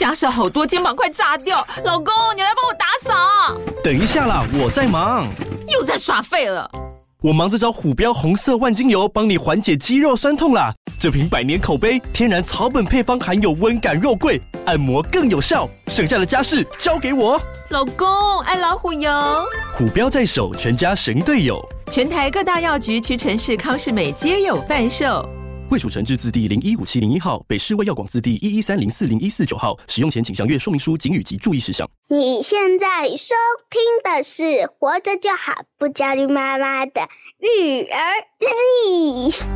家事好多，肩膀快炸掉。老公，你来帮我打扫。 等一下啦，我在忙。 又在耍废了。 我忙着找虎标红色万金油，帮你缓解肌肉酸痛啦。这瓶100年口碑，天然草本配方，含有温感肉桂，按摩更有效。剩下的家事交给我。 老公，爱老虎油。 虎标在手，全家神队友。 全台各大药局、屈臣氏、康是美皆有贩售。 卫署成字字第015701号，北市卫药广字第113040149号。使用前请详阅说明书、警语及注意事项。 你现在收听的是《活着就好，不焦虑妈妈的育儿日记》。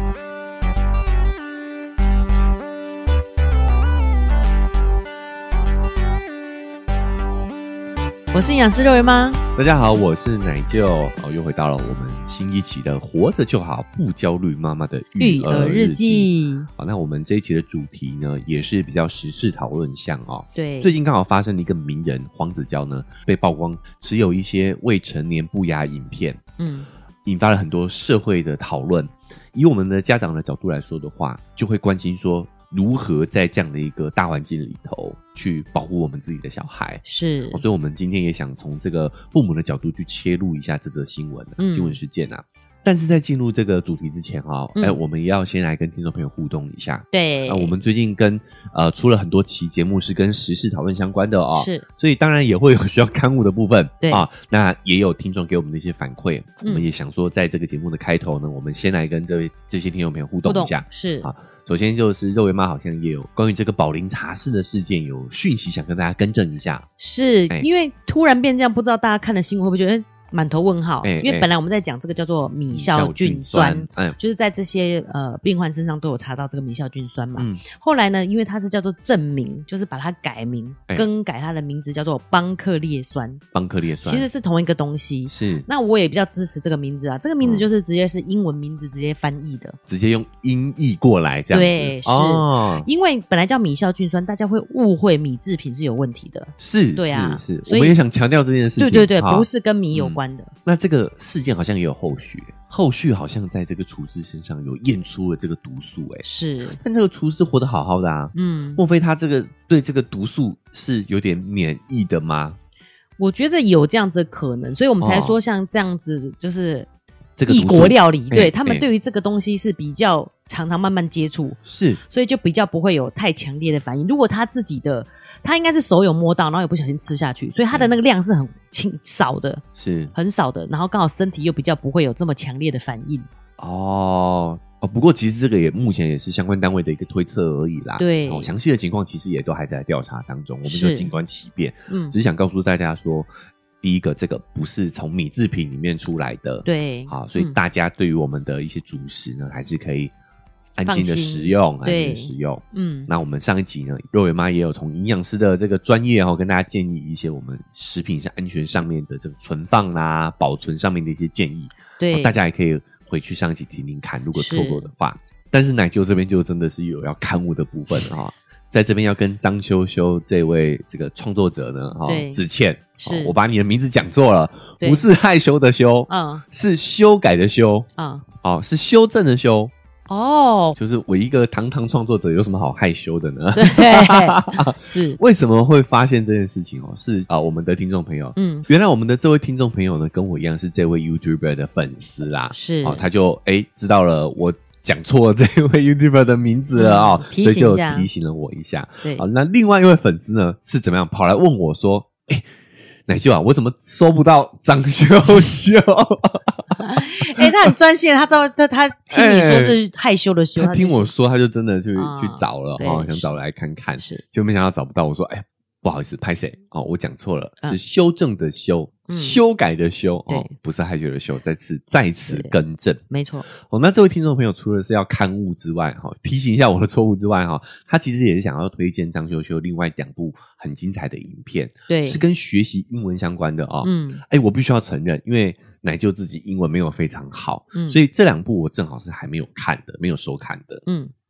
我是营养师肉圆妈， 大家好，我是奶舅，又回到了我们新一期的活着就好不焦虑妈妈的育儿日记。好，那我们这一期的主题呢，也是比较时事讨论项哦。 对， 最近刚好发生了一个名人黄子佼呢，被曝光持有一些未成年不雅影片，引发了很多社会的讨论。以我们的家长的角度来说的话，就会关心说，如何在这样的一个大环境里头去保护我们自己的小孩。 是， 所以我们今天也想从这个父母的角度去切入一下这则新闻新闻事件啊。但是在进入这个主题之前我们也要先来跟听众朋友互动一下。 对， 我们最近跟出了很多期节目是跟时事讨论相关的是， 所以当然也会有需要刊物的部分。 对那也有听众给我们的一些反馈，我们也想说在这个节目的开头呢，我们先来跟这些听众朋友互动一下。 是首先就是肉圆妈好像也有关于这个宝林茶室的事件有讯息想跟大家更正一下。 是，因为突然变这样，不知道大家看的新闻会不会觉得满头问号，因为本来我们在讲这个叫做米酵菌酸，就是在这些病患身上都有查到这个米酵菌酸嘛。后来呢，因为它是叫做正名，就是把它改名，更改它的名字叫做邦克列酸。邦克列酸其实是同一个东西。是，那我也比较支持这个名字啊，这个名字就是直接是英文名字直接翻译的， 直接用音译过来这样子。 对，是，因为本来叫米酵菌酸，大家会误会米制品是有问题的。 是， 对啊， 是，我们也想强调这件事情。 对，不是跟米有关。 那这个事件好像也有后续好像在这个厨师身上有验出了这个毒素。 是， 但这个厨师活得好好的啊，莫非他这个对这个毒素是有点免疫的吗？ 我觉得有这样子的可能，所以我们才说像这样子就是这个异国料理，对，他们对于这个东西是比较常常慢慢接触， 是， 所以就比较不会有太强烈的反应。如果他自己的，他应该是手有摸到，然后也不小心吃下去，所以他的那个量是很少的，是很少的，然后刚好身体又比较不会有这么强烈的反应。 不过其实这个也目前也是相关单位的一个推测而已啦。 对， 详细的情况其实也都还在调查当中，我们就静观其变。只是想告诉大家说，第一个，这个不是从米制品里面出来的， 对， 好，所以大家对于我们的一些主食呢，还是可以安心的食用，安心的食用。那我们上一集呢，肉圆妈也有从营养师的这个专业跟大家建议一些我们食品安全上面的这个存放啦、保存上面的一些建议。对，大家也可以回去上一集听听看，如果错过的话。但是奶舅这边就真的是有要刊物的部分在这边要跟张修修这位这个创作者呢致歉。我把你的名字讲错了，不是害羞的羞，是修改的修，是修正的修。就是我一个堂堂创作者有什么好害羞的呢？对，是为什么会发现这件事情是我们的听众朋友，原来我们的这位听众朋友呢，跟我一样是这位 YouTuber 的粉丝啦，是他就知道了我讲错了这位 YouTuber 的名字了所以就提醒了我一下。那另外一位粉丝呢是怎么样跑来问我说，奶舅啊，我怎么搜不到张修修？ 他很专心，他知道他听你说是害羞的羞， 他听我说他就真的去找了想找来看看，就没想到找不到。我说不好意思，拍谁我讲错了，是修正的修，修改的修不是害羞的羞，再次更正， 没错。 那这位听众朋友除了是要刊物之外提醒一下我的错误之外他其实也是想要推荐张修修另外2部很精彩的影片，对，是跟学习英文相关的我必须要承认，因为奶舅自己英文没有非常好，所以这2部我正好是还没有看的，没有收看的。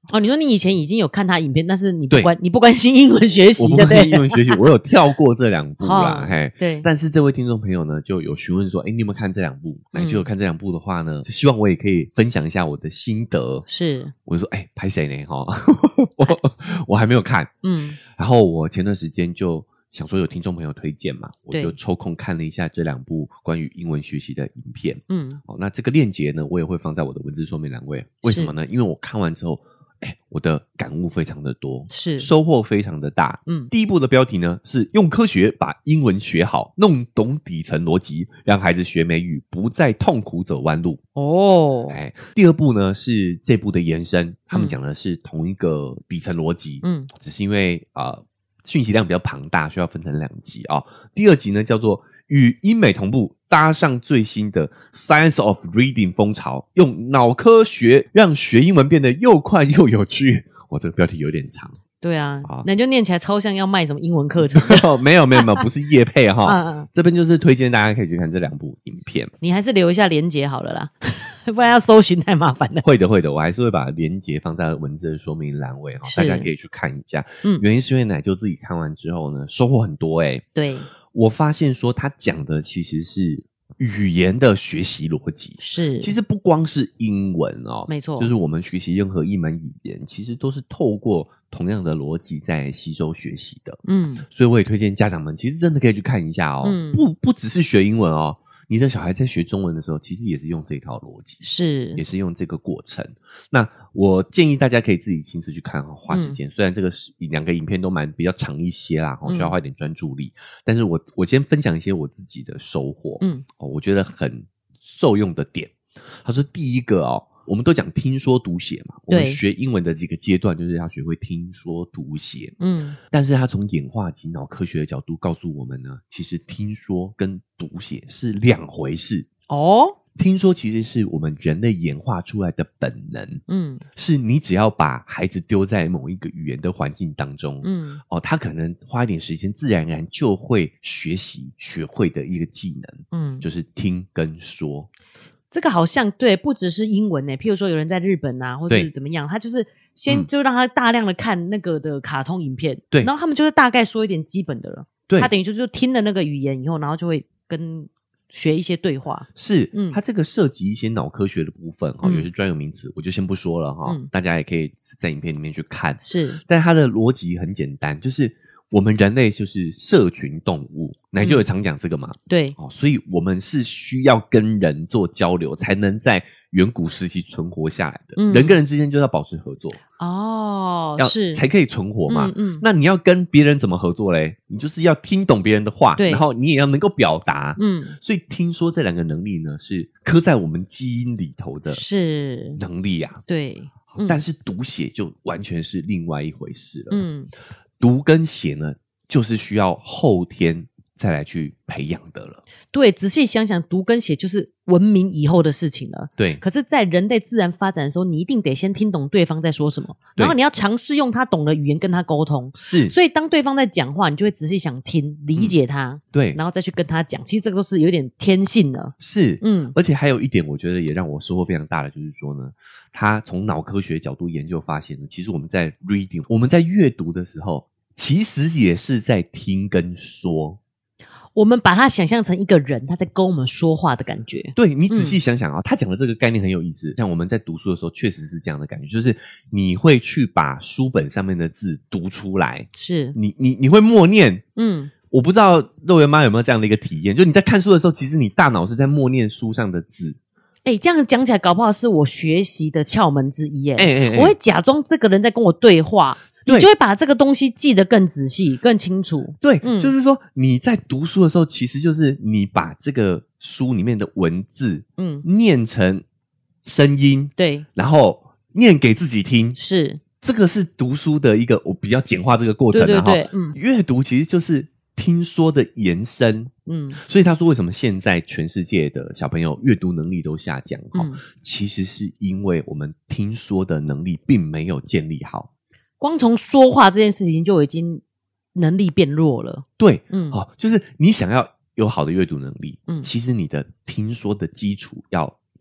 哦，你说你以前已经有看他影片，但是你不关心英文学习， 我不关心英文学习，我有跳过这2部啦。嘿， 对。 但是这位听众朋友呢，就有询问说，你有没有看这2部？就有看这2部的话呢，就希望我也可以分享一下我的心得。 是， 我就说，拍谁呢？我还没有看。然后我前段时间就想说有听众朋友推荐嘛，我就抽空看了一下这2部关于英文学习的影片。那这个链接呢，我也会放在我的文字说明栏位。为什么呢？因为我看完之后，我的感悟非常的多， 是收获非常的大。第一部的标题呢是用科学把英文学好，弄懂底层逻辑，让孩子学美语不再痛苦走弯路。第二部呢是这部的延伸，他们讲的是同一个底层逻辑，只是因为讯息量比较庞大，需要分成2集啊。第2集呢叫做与英美同步，搭上最新的 Science of Reading 风潮，用脑科学让学英文变得又快又有趣。哇，这个标题有点长。 对啊，那你就念起来超像要卖什么英文课程。 没有，不是业配哈。这边就是推荐大家可以去看这2部影片。 你还是留一下连结好了啦，不然要搜寻太麻烦了。 会的，我还是会把连结放在文字的说明栏位，大家可以去看一下。原因是因为奶就自己看完之后呢，收获很多。 对， 我发现说他讲的其实是语言的学习逻辑， 是其实不光是英文没错， 就是我们学习任何一门语言，其实都是透过同样的逻辑在吸收学习的。所以我也推荐家长们，其实真的可以去看一下不只是学英文你的小孩在学中文的时候，其实也是用这一套逻辑，也是用这个过程。那我建议大家可以自己亲自去看，花时间。虽然这个2个影片都比较长一些啦，需要花一点专注力，但是我先分享一些我自己的收获。我觉得很受用的点。他说第一个我们都讲听说读写嘛，我们学英文的几个阶段就是要学会听说读写。但是他从演化及脑科学的角度告诉我们呢，其实听说跟读写是2回事。听说其实是我们人类演化出来的本能，是你只要把孩子丢在某一个语言的环境当中，他可能花一点时间，自然而然就会学会的一个技能，就是听跟说。 这个好像对，不只是英文譬如说有人在日本啊，或者是怎么样，他就是先就让他大量的看那个的卡通影片，然后他们就是大概说一点基本的了，他等于就是听了那个语言以后，然后就会跟学一些对话。是， 它这个涉及一些脑科学的部分有些专有名词我就先不说了大家也可以在影片里面去看。是，但它的逻辑很简单，就是我们人类就是社群动物，奶就有常讲这个嘛。对，所以我们是需要跟人做交流，才能在远古时期存活下来的。人跟人之间就要保持合作是才可以存活嘛。那你要跟别人怎么合作嘞？你就是要听懂别人的话，然后你也要能够表达。所以听说这2个能力呢，是刻在我们基因里头的能力啊。对，但是读写就完全是另外一回事了。读跟写呢，就是需要后天再来去培养的了。 对，仔细想想，读跟写就是文明以后的事情了。 对， 可是在人类自然发展的时候，你一定得先听懂对方在说什么，然后你要尝试用他懂的语言跟他沟通。是，所以当对方在讲话，你就会仔细想听，理解他。对，然后再去跟他讲。其实这个都是有点天性的。 是，而且还有一点，我觉得也让我收获非常大的，就是说呢，他从脑科学角度研究发现呢，其实我们在 reading， 我们在阅读的时候，其实也是在听跟说。 我们把它想象成一个人，他在跟我们说话的感觉。 对，你仔细想想他讲的这个概念很有意思。像我们在读书的时候，确实是这样的感觉，就是你会去把书本上面的字读出来，是你会默念。我不知道肉圆妈有没有这样的一个体验，就你在看书的时候，其实你大脑是在默念书上的字。 这样讲起来，搞不好是我学习的窍门之一耶。我会假装这个人在跟我对话。你就会把这个东西记得更仔细更清楚。 对，就是说你在读书的时候，其实就是你把这个书里面的文字念成声音，对，然后念给自己听。是，这个是读书的一个我比较简化这个过程。对，阅读其实就是听说的延伸。所以他说为什么现在全世界的小朋友阅读能力都下降其实是因为我们听说的能力并没有建立好。 光从说话这件事情就已经能力变弱了。 对，就是你想要有好的阅读能力，其实你的听说的基础要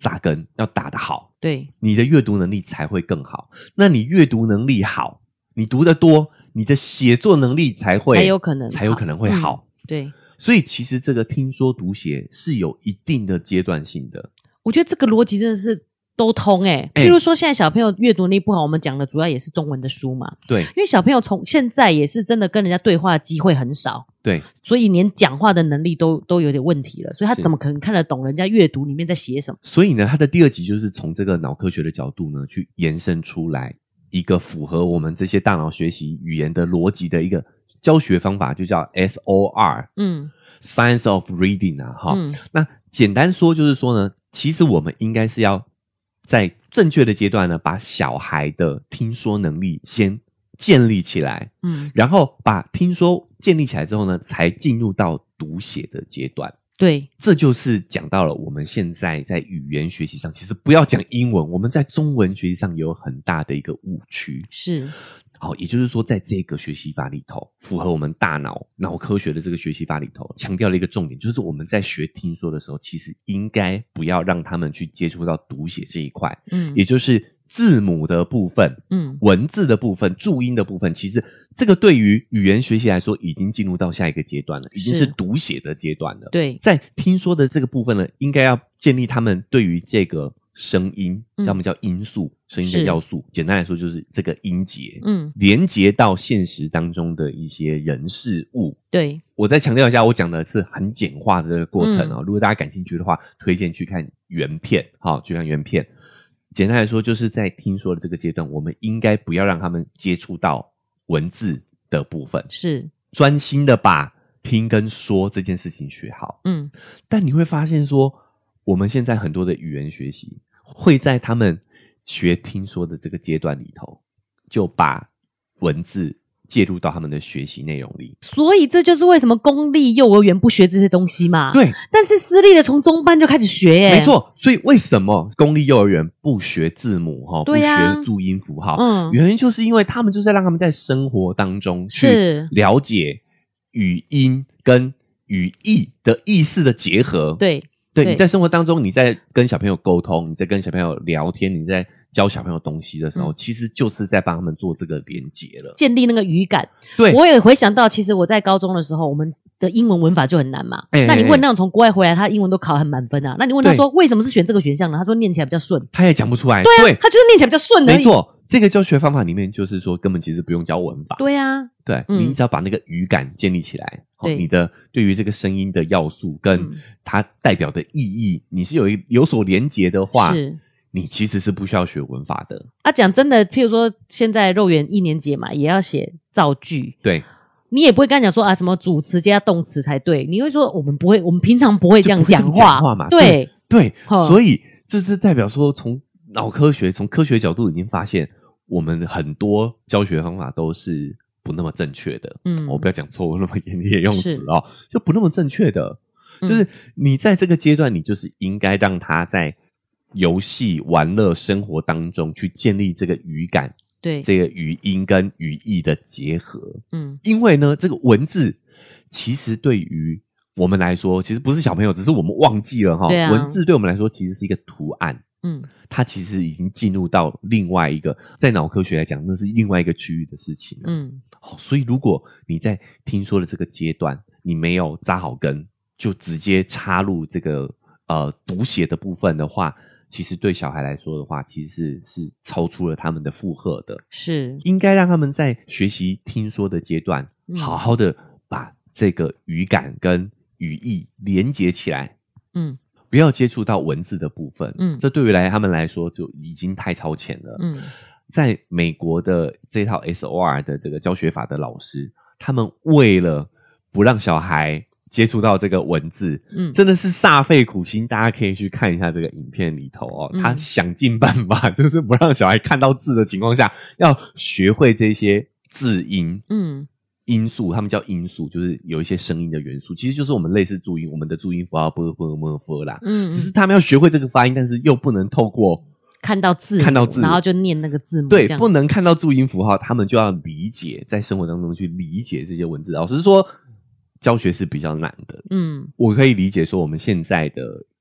扎根，要打得好， 对， 你的阅读能力才会更好。那你阅读能力好，你读得多，你的写作能力才有可能会好。 对， 所以其实这个听说读写是有一定的阶段性的。 我觉得这个逻辑真的是都通譬如说现在小朋友阅读能力不好，我们讲的主要也是中文的书嘛。 对， 因为小朋友从现在也是真的跟人家对话的机会很少。 对， 所以连讲话的能力都有点问题了，所以他怎么可能看得懂人家阅读里面在写什么？ 所以呢，他的第二集就是从这个脑科学的角度呢，去延伸出来一个符合我们这些大脑学习语言的逻辑的一个教学方法，就叫 SOR， Science of Reading 啊，那简单说就是说呢，其实我们应该是要在正确的阶段呢，把小孩的听说能力先建立起来，然后把听说建立起来之后呢，才进入到读写的阶段。 对， 这就是讲到了我们现在在语言学习上，其实不要讲英文，我们在中文学习上有很大的一个误区。 是， 也就是说，在这个学习法里头，符合我们大脑科学的这个学习法里头，强调了一个重点，就是我们在学听说的时候，其实应该不要让他们去接触到读写这一块，也就是字母的部分，文字的部分，注音的部分，其实这个对于语言学习来说，已经进入到下一个阶段了，已经是读写的阶段了。 对， 在听说的这个部分呢，应该要建立他们对于这个声音，他们叫音素，声音的要素，简单来说就是这个音节，连接到现实当中的一些人事物。 对， 我再强调一下，我讲的是很简化的这个过程如果大家感兴趣的话，推荐去看原片，去看原片。简单来说，就是在听说的这个阶段，我们应该不要让他们接触到文字的部分， 是专心的把听跟说这件事情学好。但你会发现说，我们现在很多的语言学习会在他们学听说的这个阶段里头，就把文字介入到他们的学习内容里， 所以这就是为什么公立幼儿园不学这些东西嘛。 对， 但是私立的从中班就开始学没错。所以为什么公立幼儿园不学字母不学注音符号？原因就是因为他们就是要让他们在生活当中去了解语音跟语义的意思的结合。 对， 你在生活当中，你在跟小朋友沟通，你在跟小朋友聊天，你在教小朋友东西的时候，其实就是在帮他们做这个连结了， 建立那个语感。 对， 我也回想到，其实我在高中的时候，我们的英文文法就很难嘛。那你问那种从国外回来，他英文都考很满分啊。那你问他说为什么是选这个选项呢？他说念起来比较顺， 他也讲不出来。 对啊，他就是念起来比较顺而已。 没错，这个教学方法里面就是说，根本其实不用教文法。 对啊， 对，你只要把那个语感建立起来，你的对于这个声音的要素跟它代表的意义，你是有所连结的话，你其实是不需要学文法的。 讲真的，譬如说现在肉圆1年级嘛，也要写造句。 对， 你也不会跟他讲说什么主词加动词才对，你会说我们不会，我们平常不会这样讲话嘛。 对， 所以这是代表说，从脑科学、从科学角度已经发现，我们很多教学方法都是不那么正确的。我不要讲错误那么严厉的用词就不那么正确的。就是你在这个阶段，你就是应该让他在游戏、玩乐、生活当中去建立这个语感， 对， 这个语音跟语义的结合。因为呢，这个文字其实对于我们来说，其实不是小朋友，只是我们忘记了文字对我们来说其实是一个图案。它其实已经进入到另外一个，在脑科学来讲，那是另外一个区域的事情了。所以如果你在听说的这个阶段，你没有扎好根，就直接插入这个读写的部分的话，其实对小孩来说的话，其实是超出了他们的负荷的。是应该让他们在学习听说的阶段，好好的把这个语感跟语义连结起来。不要接触到文字的部分。这对于他们来说就已经太超前了。在美国的这套 SOR 的这个教学法的老师，他们为了不让小孩接触到这个文字，真的是煞费苦心。大家可以去看一下这个影片里头他想尽办法，就是不让小孩看到字的情况下，要学会这些字音。音素，他们叫音素，就是有一些声音的元素，其实就是我们类似注音，我们的注音符号 b b m f 啦。只是他们要学会这个发音，但是又不能透过看到字，然后就念那个字母。 对，不能看到注音符号，他们就要理解，在生活当中去理解这些文字。老实说，教学是比较难的。我可以理解说，我们现在的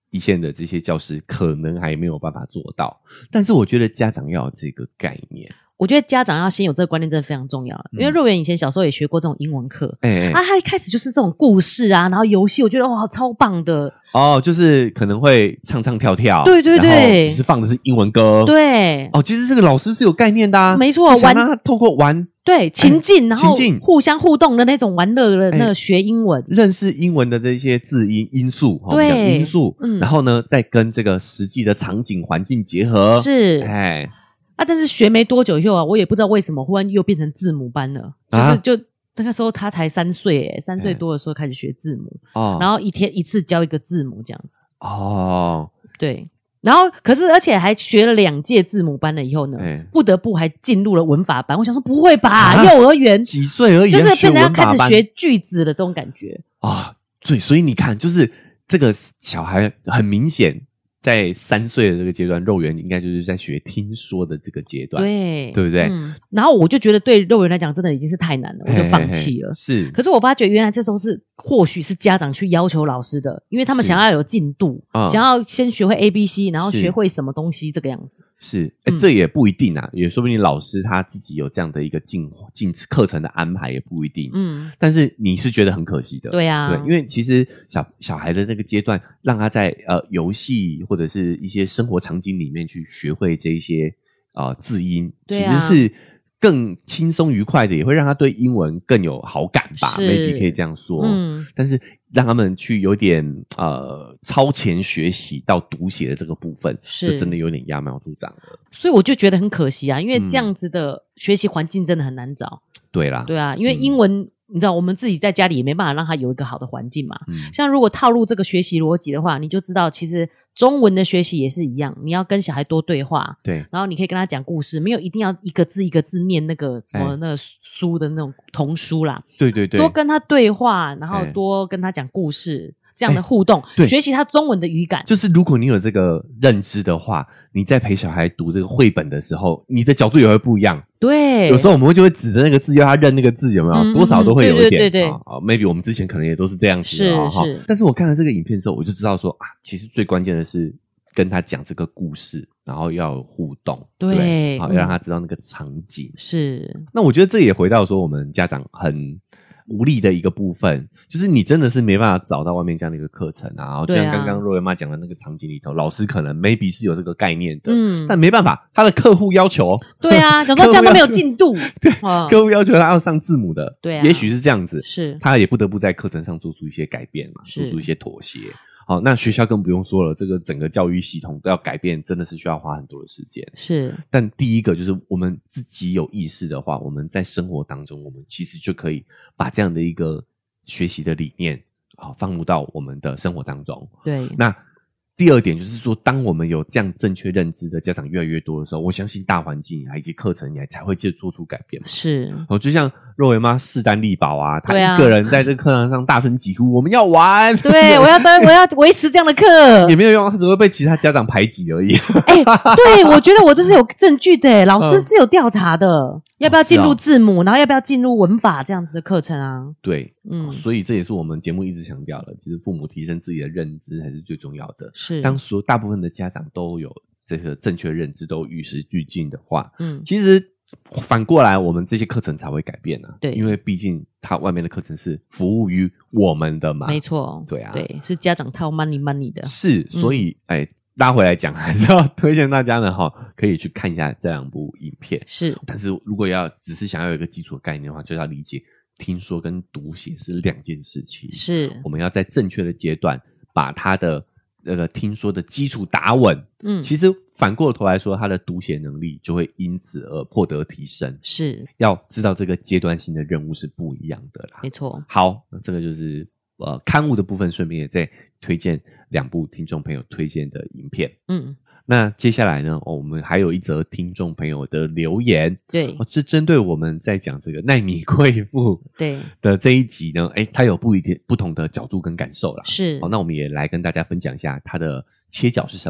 一线的这些教师可能还没有办法做到，但是我觉得家长要有这个概念。 我觉得家长要先有这个观念真的非常重要，因为肉圆以前小时候也学过这种英文课，他一开始就是这种故事啊，然后游戏，我觉得哇超棒的哦，就是可能会唱唱跳跳， 对对对， 然后只是放的是英文歌， 对哦， 其实这个老师是有概念的啊， 没错， 想让他透过玩对情境，然后互相互动的那种玩乐的那个学英文， 认识英文的这些字音因素， 对因素，然后呢再跟这个实际的场景环境结合， 是但是学没多久以后啊，我也不知道为什么忽然又变成字母班了，就那个时候他才3岁，3岁多的时候开始学字母，然后一天一次教一个字母这样子，对，然后可是而且还学了2届字母班了以后呢，不得不还进入了文法班。我想说不会吧，幼儿园几岁而已， 就是变成要开始学句子的这种感觉所以你看，就是这个小孩很明显。在3岁的这个阶段，肉圆应该就是在学听说的这个阶段，对不对？ 然后我就觉得对肉圆来讲真的已经是太难了，我就放弃了。 是， 可是我发觉原来这都是或许是家长去要求老师的，因为他们想要有进度，想要先学会 ABC， 然后学会什么东西这个样子。 是，这也不一定啊，也说不定老师他自己有这样的一个进课程的安排，也不一定。但是你是觉得很可惜的， 对啊， 对，因为其实小孩的那个阶段，让他在游戏或者是一些生活场景里面去学会这一些字音，其实是更轻松愉快的，也会让他对英文更有好感吧 ，maybe 可以这样说。但是让他们去有点超前学习到读写的这个部分，就真的有点揠苗助长了。 所以我就觉得很可惜啊，因为这样子的学习环境真的很难找。 对啦， 对啊，因为英文。你知道我们自己在家里也没办法让他有一个好的环境嘛，像如果套入这个学习逻辑的话，你就知道其实中文的学习也是一样，你要跟小孩多对话， 对， 然后你可以跟他讲故事，没有一定要一个字一个字念那个什么那个书的那种童书啦， 对对对， 多跟他对话，然后多跟他讲故事，这样的互动，学习他中文的语感。 就是如果你有这个认知的话，你在陪小孩读这个绘本的时候，你的角度也会不一样。 对， 有时候我们就会指着那个字要他认那个字，有没有？多少都会有一点。 对 maybe 我们之前可能也都是这样子的是。 但是我看了这个影片之后，我就知道说其实最关键的是跟他讲这个故事，然后要有互动，对，要让他知道那个场景。 是。 那我觉得这也回到说我们家长很无力的一个部分，就是你真的是没办法找到外面这样的一个课程啊。就像刚刚肉圆妈讲的那个场景里头，老师可能 maybe 是有这个概念的，但没办法，他的客户要求， 对啊，讲说这样都没有进度， 对，客户要求他要上字母的， 对啊， 也许是这样子， 是， 他也不得不在课程上做出一些改变嘛，做出一些妥协。好，那学校更不用说了，这个整个教育系统都要改变，真的是需要花很多的时间。 是， 但第一个就是我们自己有意识的话，我们在生活当中，我们其实就可以把这样的一个学习的理念放入到我们的生活当中。 对， 那第二点就是说，当我们有这样正确认知的家长越来越多的时候，我相信大环境以及课程才会做出改变。 是， 就像肉圆妈势单力薄啊，她一个人在这个课堂上大声疾呼，我们要玩， 对，我要维持这样的课， 也没有用，她只会被其他家长排挤而已。 对，我觉得我这是有证据的，老师是有调查的，要不要进入字母，然后要不要进入文法这样子的课程啊？ 对，所以这也是我们节目一直强调的，其实父母提升自己的认知才是最重要的。 是， 当大部分的家长都有这个正确认知，都与时俱进的话，其实反过来我们这些课程才会改变啊。对，因为毕竟他外面的课程是服务于我们的嘛。 没错， 对啊， 对，是家长掏 money 的。 是，所以拉回来讲，还是要推荐大家呢可以去看一下这2部影片。是，但是如果只是想要有一个基础的概念的话，就要理解听说跟读写是2件事情。是，我们要在正确的阶段把他的听说的基础打稳，其实反过头来说，他的读写能力就会因此而获得提升。是，要知道这个阶段性的任务是不一样的啦。没错。好，那这个就是刊物的部分，顺便也再推荐2部听众朋友推荐的影片。那接下来呢，我们还有一则听众朋友的留言，对，是针对我们在讲这个奈米贵妇对的这一集呢，他有不同的角度跟感受啦。是，那我们也来跟大家分享一下他的切角是什么。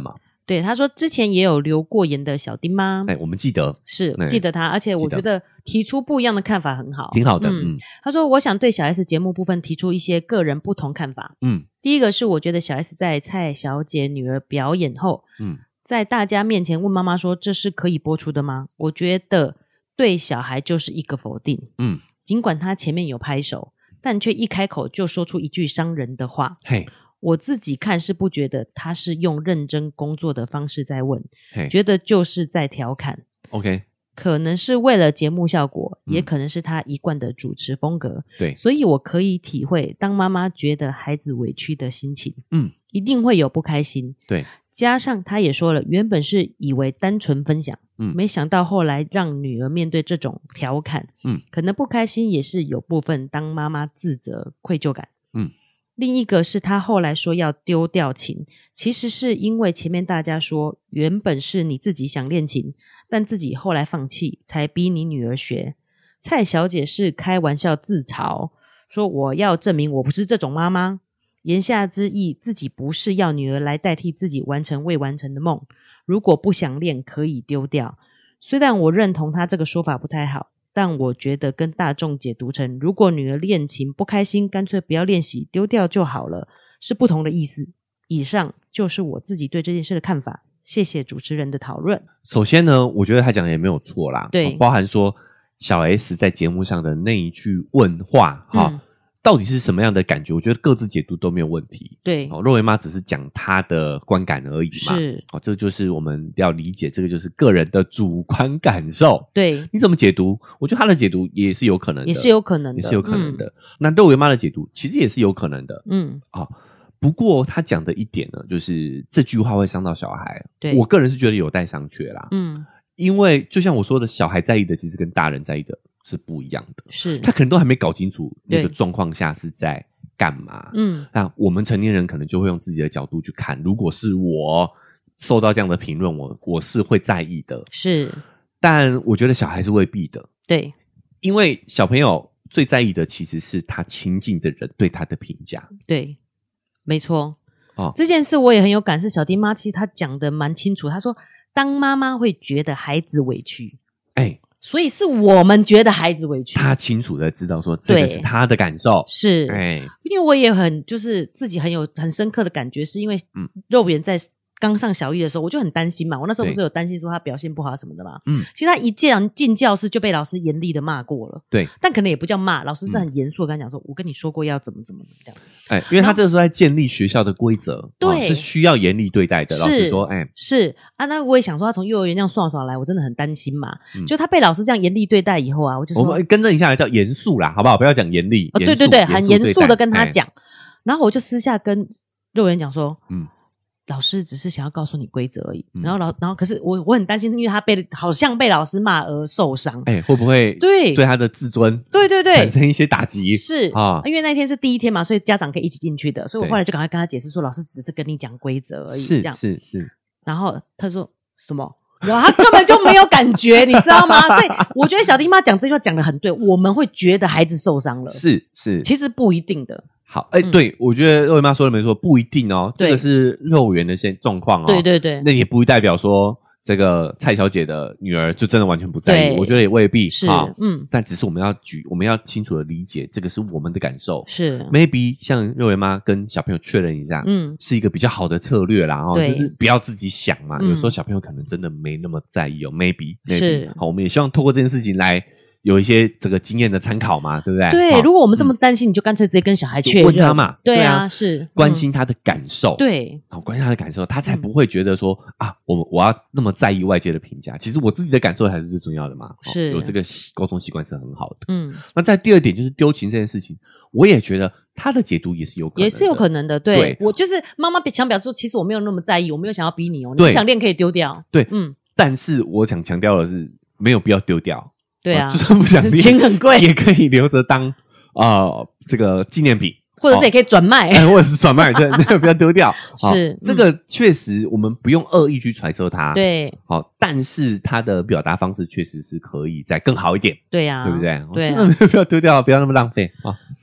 对，他说之前也有留过言的小丁妈， 我们记得， 是记得他，而且我觉得提出不一样的看法很好， 挺好的。 他说我想对小 S 节目部分提出一些个人不同看法。第一个是我觉得小 S 在蔡小姐女儿表演后，在大家面前问妈妈说这是可以播出的吗？我觉得对小孩就是一个否定。尽管他前面有拍手，但却一开口就说出一句伤人的话。我自己看是不觉得他是用认真工作的方式在问，觉得就是在调侃。 OK， 可能是为了节目效果，也可能是他一贯的主持风格。 对， 所以我可以体会当妈妈觉得孩子委屈的心情。一定会有不开心。 对， 加上他也说了，原本是以为单纯分享，没想到后来让女儿面对这种调侃，可能不开心也是有部分当妈妈自责愧疚感。另一个是他后来说要丢掉琴，其实是因为前面大家说原本是你自己想练琴，但自己后来放弃，才逼你女儿学。蔡小姐是开玩笑自嘲，说我要证明我不是这种妈妈，言下之意自己不是要女儿来代替自己完成未完成的梦，如果不想练可以丢掉。虽然我认同她这个说法不太好，但我觉得跟大众解读成如果女儿练琴不开心干脆不要练习丢掉就好了是不同的意思。以上就是我自己对这件事的看法，谢谢主持人的讨论。 首先呢，我觉得他讲的也没有错啦， 对， 包含说小 S 在节目上的那一句问话到底是什么样的感觉，我觉得各自解读都没有问题。 对， 肉圆妈只是讲她的观感而已嘛， 是这就是我们要理解，这个就是个人的主观感受。 对， 你怎么解读，我觉得她的解读也是有可能的， 也是有可能的， 也是有可能的。那肉圆妈的解读其实也是有可能的。不过他讲的一点呢，就是这句话会伤到小孩， 对， 我个人是觉得有待商榷啦。因为就像我说的，小孩在意的其实跟大人在意的是不一样的， 是他可能都还没搞清楚那个状况下是在干嘛。那我们成年人可能就会用自己的角度去看，如果是我受到这样的评论，我是会在意的， 是。但我觉得小孩是未必的， 对， 因为小朋友最在意的其实是他亲近的人对他的评价。 对，没错。这件事我也很有感，是小丁妈其实她讲的蛮清楚，她说当妈妈会觉得孩子委屈，所以是我们觉得孩子委屈， 他清楚的知道说这个是他的感受， 是，因为我也很就是自己很深刻的感觉，是因为肉圆在刚上小一的时候，我就很担心嘛，我那时候不是有担心说他表现不好什么的嘛，其实他一进教室就被老师严厉的骂过了， 对， 但可能也不叫骂，老师是很严肃的跟他讲说，我跟你说过要怎么这样， 因为他这个时候在建立学校的规则，对，是需要严厉对待的，老师说， 是啊，那我也想说他从幼儿园这样爽来，我真的很担心嘛，就他被老师这样严厉对待以后啊，我就说， 我们更正一下，叫严肃啦，好不好？不要讲严厉， 对对对，很严肃的跟他讲，然后我就私下跟幼儿园讲说，老师只是想要告诉你规则而已，然后可是我很担心，因为他好像被老师骂而受伤， 会不会对他的自尊对产生一些打击？ 是因为那天是第一天嘛，所以家长可以一起进去的，所以我后来就赶快跟他解释说，老师只是跟你讲规则而已，这样是。 然后他说什么？他根本就没有感觉，你知道吗？所以我觉得小丁妈讲这句话讲得很对，我们会觉得孩子受伤了， 是， 其实不一定的。 好，对，我觉得肉圆妈说的没错，不一定哦，这个是肉圆的状况哦， 对， 那也不代表说这个蔡小姐的女儿就真的完全不在意，我觉得也未必是， 但只是我们要清楚的理解，这个是我们的感受， 是 maybe 像肉圆妈跟小朋友确认一下，是一个比较好的策略啦，就是不要自己想嘛，有时候小朋友可能真的没那么在意哦 ，maybe 是， 好，我们也希望透过这件事情来有一些这个经验的参考嘛，对不对？ 对，如果我们这么担心，你就干脆直接跟小孩确认， 问他嘛， 对啊，是关心他的感受， 对， 关心他的感受，他才不会觉得说我要那么在意外界的评价。其实我自己的感受才是最重要的嘛， 是有这个沟通习惯是很好的。那在第二点就是丢琴这件事情，我也觉得他的解读也是有可能的， 也是有可能的。对，我就是妈妈想表示说，其实我没有那么在意，我没有想要逼你哦，你不想练可以丢掉。 对，但是我想强调的是，没有必要丢掉。 对啊， 就算不想练， 钱很贵， 也可以留着当这个纪念品， 或者是也可以转卖， 或者是转卖，对，那个不要丢掉。 是这个确实我们不用恶意去揣测它， 对， 但是它的表达方式确实是可以再更好一点， 对啊， 对不对？ 对， 真的没有必要丢掉，不要那么浪费啊。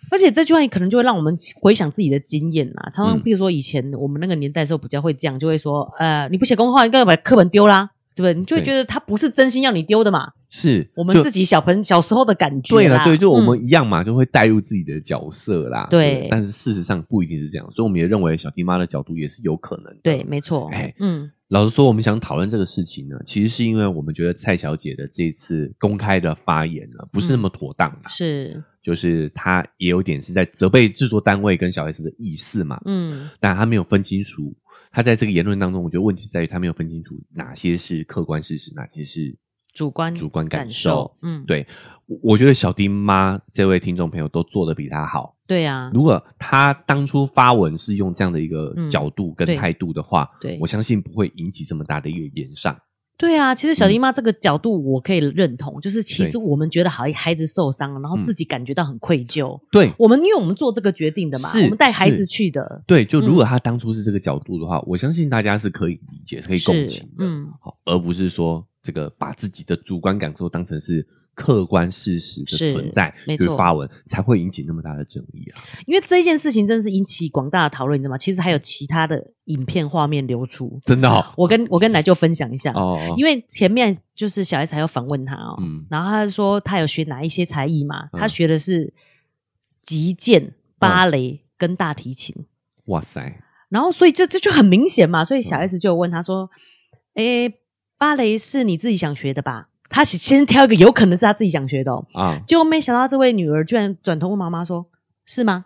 而且这句话可能就会让我们回想自己的经验啦。常常比如说以前我们那个年代的时候比较会这样，就会说你不写功课的话，你干嘛把课本丢啦，对不对？你就会觉得他不是真心要你丢的嘛。 是我们自己小时候的感觉啦。 对了，对，就我们一样嘛，就会带入自己的角色啦。 对， 但是事实上不一定是这样，所以我们也认为小弟妈的角度也是有可能的。 对，没错。 老实说，我们想讨论这个事情呢，其实是因为我们觉得蔡小姐的这次公开的发言呢，不是那么妥当啦。 是， 就是她也有点是在责备制作单位跟小 S 的意思嘛。但她没有分清楚，她在这个言论当中，我觉得问题在于她没有分清楚哪些是客观事实，哪些是主观感受。对，我觉得小丁妈这位听众朋友都做得比她好。 对啊， 如果她当初发文是用这样的一个角度跟态度的话， 对， 我相信不会引起这么大的一个延上。 对啊，其实小丁妈这个角度我可以认同，就是其实我们觉得孩子受伤，然后自己感觉到很愧疚。对，因为我们做这个决定的嘛，我们带孩子去的。对， 就如果他当初是这个角度的话，我相信大家是可以理解、可以共情的。而不是说这个把自己的主观感受当成是客观事实的存在去发文，才会引起那么大的争议啊！ 因为这件事情真的是引起广大的讨论，你知道吗？其实还有其他的影片画面流出，真的。我跟奶舅分享一下因为前面就是小 S 还要访问他然后他说他有学哪一些才艺嘛？他学的是击剑、芭蕾跟大提琴。哇塞！然后所以这就很明显嘛，所以小 S 就问他说：“芭蕾是你自己想学的吧？”他先挑一个有可能是他自己想学的结果没想到这位女儿居然转头问妈妈说：“是吗？”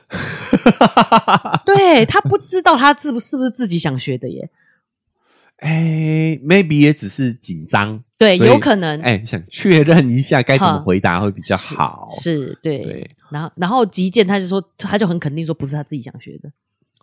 对，他不知道他是不是自己想学的耶。 maybe 也只是紧张， 对，有可能想确认一下该怎么回答会比较好。 是，对。然后击剑他就很肯定说不是他自己想学的。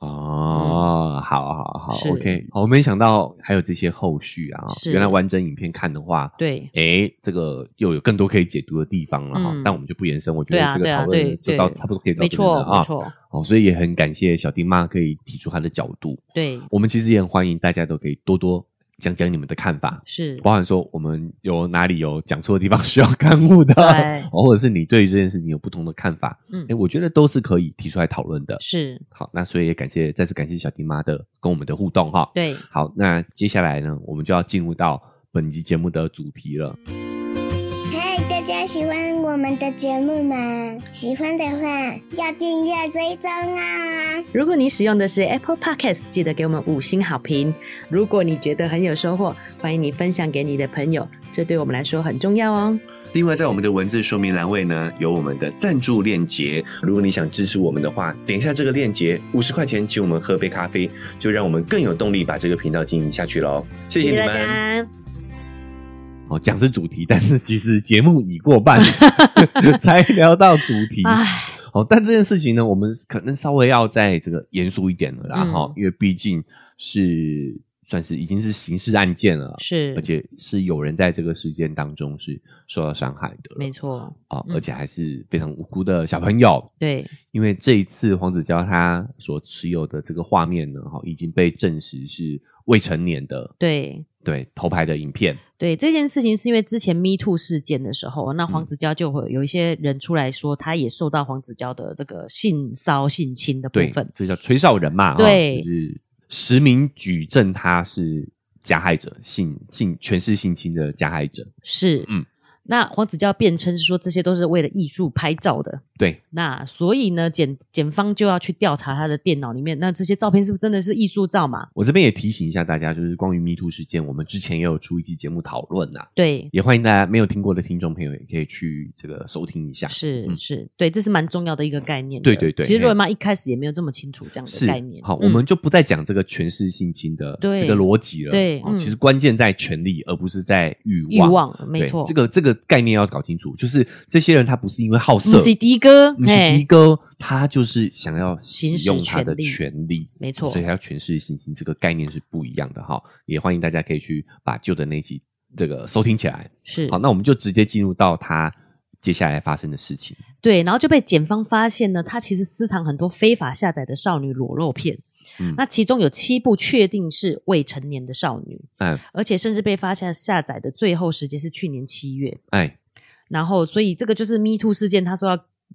好 OK， 我没想到还有这些后续啊！原来完整影片看的话，对，这个又有更多可以解读的地方了但我们就不延伸，我觉得这个讨论就到差不多可以到这边了啊。没错，所以也很感谢小丁妈可以提出她的角度。对，我们其实也很欢迎大家都可以多多讲讲你们的看法，是包含说我们有哪里有讲错的地方需要勘误的，或者是你对于这件事情有不同的看法，我觉得都是可以提出来讨论的。是，好，那所以也再次感谢小丁妈的跟我们的互动哈。对，好，那接下来呢，我们就要进入到本集节目的主题了。 嗨，大家喜欢我们的节目吗？喜欢的话要订阅追踪啊！ 如果你使用的是 Apple Podcast， 记得给我们5星好评。如果你觉得很有收获，欢迎你分享给你的朋友，这对我们来说很重要哦。 另外在我们的文字说明栏位呢，有我们的赞助链接，如果你想支持我们的话，点一下这个链接，50块钱请我们喝杯咖啡，就让我们更有动力把这个频道经营下去咯。谢谢你们，谢谢大家。讲是主题，但是其实节目已过半才聊到主题。但这件事情呢，我们可能稍微要再这个严肃一点了啦因为毕竟是算是已经是刑事案件了，是，而且是有人在这个事件当中是受到伤害的，没错而且还是非常无辜的小朋友。对，因为这一次黄子佼他所持有的这个画面呢已经被证实是未成年的，对偷拍的影片。对，这件事情是因为之前 Me Too 事件的时候，那黄子佼就会有一些人出来说他也受到黄子佼的这个性骚性侵的部分，这叫吹哨人嘛，对，就是实名举证他是加害者，权势性侵的加害者。是，那黄子佼辩称是说这些都是为了艺术拍照的。对，那所以呢检方就要去调查他的电脑里面，那这些照片是不是真的是艺术照嘛？我这边也提醒一下大家，就是关于 Me Too 事件，我们之前也有出一期节目讨论对，也欢迎大家没有听过的听众朋友也可以去这个收听一下。是，对，这是蛮重要的一个概念的。对，其实若妈一开始也没有这么清楚这样的概念。好，我们就不再讲这个权势性侵的这个逻辑了。对，其实关键在权力，而不是在欲望。没错，这个概念要搞清楚，就是这些人他不是因为好色，不是的哥，他就是想要使用他的权利，没错，所以他要权势性侵，这个概念是不一样的哈。也欢迎大家可以去把旧的那集这个收听起来。是，好，那我们就直接进入到他接下来发生的事情。对，然后就被检方发现呢，他其实私藏很多非法下载的少女裸露片。那其中有7部确定是未成年的少女，而且甚至被发现下载的最后时间是去年7月。然后所以这个就是 Me Too 事件，他说要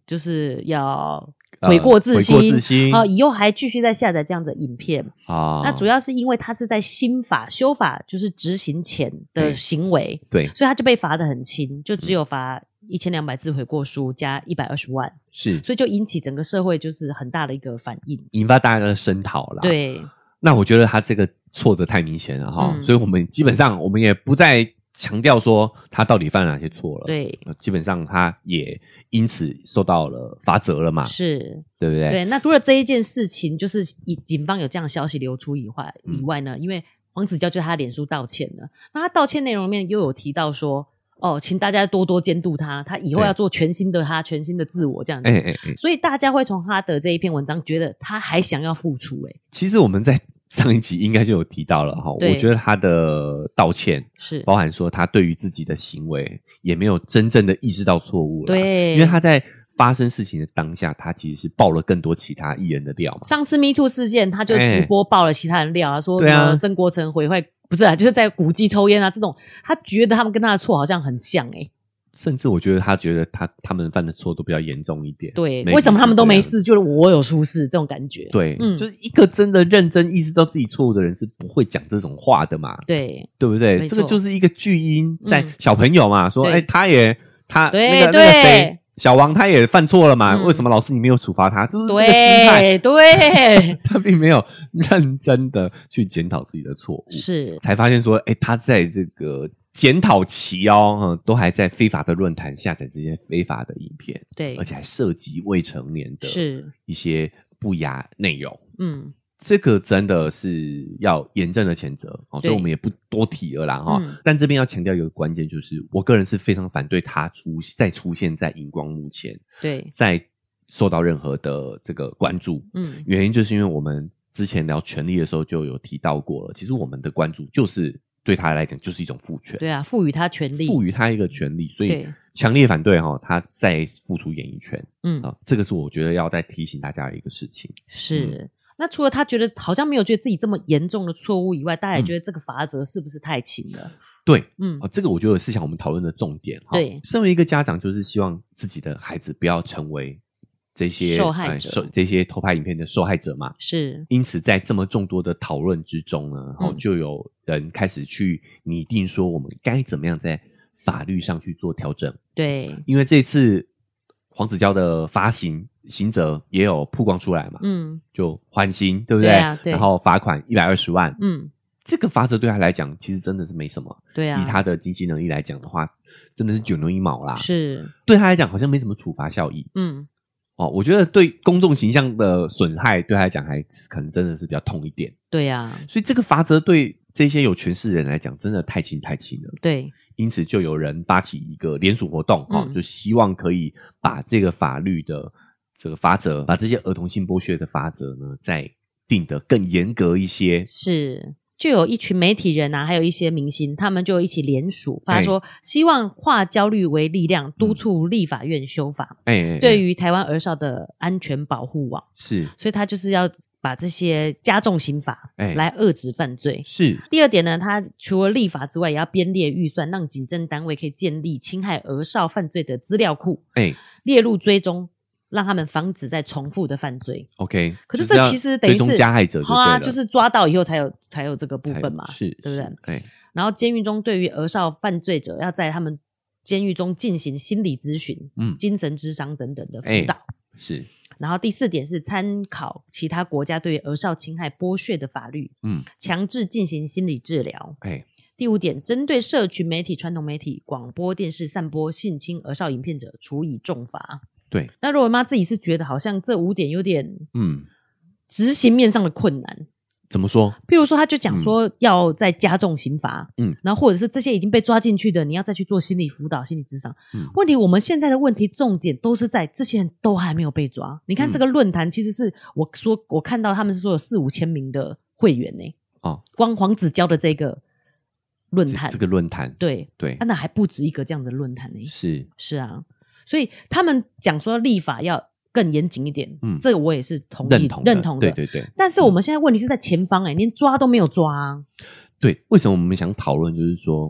就是要悔过自新，以后还继续再下载这样的影片那主要是因为他是在新法修法，就是执行前的行为， 对， 所以他就被罚得很轻，就只有罚1200字悔过书加120万， 是， 所以就引起整个社会就是很大的一个反应， 引发大家的声讨啦。 对， 那我觉得他这个错得太明显了所以我们基本上我们也不再强调说他到底犯了哪些错了， 对， 基本上他也因此受到了罚责了嘛， 是， 对不对？ 对，那除了这一件事情，就是警方有这样的消息流出以外呢，因为黄子佼就他脸书道歉了，那他道歉内容里面又有提到说，请大家多多监督他以后要做全新的全新的自我这样子，所以大家会从他的这一篇文章觉得他还想要付出其实我们在上一集应该就有提到了我觉得他的道歉是包含说他对于自己的行为也没有真正的意识到错误了， 对， 因为他在发生事情的当下，他其实是爆了更多其他艺人的料嘛。 上次 MeToo 事件，他就直播爆了其他人料说什么曾国城毁坏，不是就是在古迹抽烟这种，他觉得他们跟他的错好像很像甚至我觉得他觉得他们犯的错都比较严重一点。 对，为什么他们都没事，就是我有出事这种感觉。 对，就是一个真的认真意识到自己错误的人是不会讲这种话的嘛。 对， 对不对？这个就是一个巨婴在小朋友嘛，说他那个谁小王他也犯错了嘛，为什么老师你没有处罚他？就是这个心态。 对， 他并没有认真的去检讨自己的错误， 是才发现说他在这个检讨期都还在非法的论坛下载这些非法的影片， 对， 而且还涉及未成年的一些不雅内容，这个真的是要严正的谴责所以我们也不多提了啦但这边要强调一个关键，就是我个人是非常反对他再出现在荧光幕前， 对， 再受到任何的这个关注原因就是因为我们之前聊权利的时候就有提到过了，其实我们的关注就是对他来讲就是一种赋权， 对啊，赋予他权利， 赋予他一个权利，所以强烈反对他再付出演艺权这个是我觉得要再提醒大家的一个事情。 是那除了他觉得好像没有觉得自己这么严重的错误以外，大家也觉得这个罚则是不是太轻了？ 对，这个我觉得是想我们讨论的重点。 对， 身为一个家长，就是希望自己的孩子不要成为这些受害者， 这些偷拍影片的受害者嘛。 是， 因此在这么众多的讨论之中呢，就有人开始去拟定说我们该怎么样在法律上去做调整。 对， 因为这次黄子佼的发行刑责也有曝光出来嘛，就缓刑，对不对？对，然后罚款120万，这个罚则对他来讲其实真的是没什么， 对啊， 以他的经济能力来讲的话，真的是九牛一毛啦， 是对他来讲好像没什么处罚效益，我觉得对公众形象的损害对他来讲还可能真的是比较痛一点， 对啊， 所以这个罚则对这些有权势人来讲真的太轻太轻了， 对， 因此就有人发起一个联署活动就希望可以把这个法律的这个罚则，把这些儿童性剥削的罚则呢再定得更严格一些。 是，就有一群媒体人还有一些明星，他们就一起联署发说希望化焦虑为力量，督促立法院修法对于台湾儿少的安全保护网， 是， 所以他就是要把这些加重刑法来遏制犯罪。 是， 第二点呢，他除了立法之外也要编列预算，让警政单位可以建立侵害儿少犯罪的资料库列入追踪，让他们防止再重复的犯罪。 OK， 可是这其实等于是追踪加害者就对了， 就是抓到以后才有这个部分嘛， 是， 对不对？然后监狱中对于儿少犯罪者要在他们监狱中进行心理咨询精神諮商等等的辅导是。 然后第四点是参考其他国家对于儿少侵害剥削的法律强制进行心理治疗第五点，针对社群媒体、传统媒体、广播电视散播性侵儿少影片者处以重罚。 对， 那若文妈自己是觉得好像这5点有点执行面上的困难。 怎么说？ 譬如说他就讲说要再加重刑罚然后或者是这些已经被抓进去的你要再去做心理辅导、心理咨商问题我们现在的问题重点都是在这些人都还没有被抓。你看这个论坛其实是我看到他们是说有4-5千名的会员光黄子佼的这个论坛， 这个论坛对那还不止一个这样的论坛是啊，所以他们讲说立法要更严谨一点这个我也是认同的， 对但是我们现在问题是在前方连抓都没有抓对， 为什么我们想讨论就是说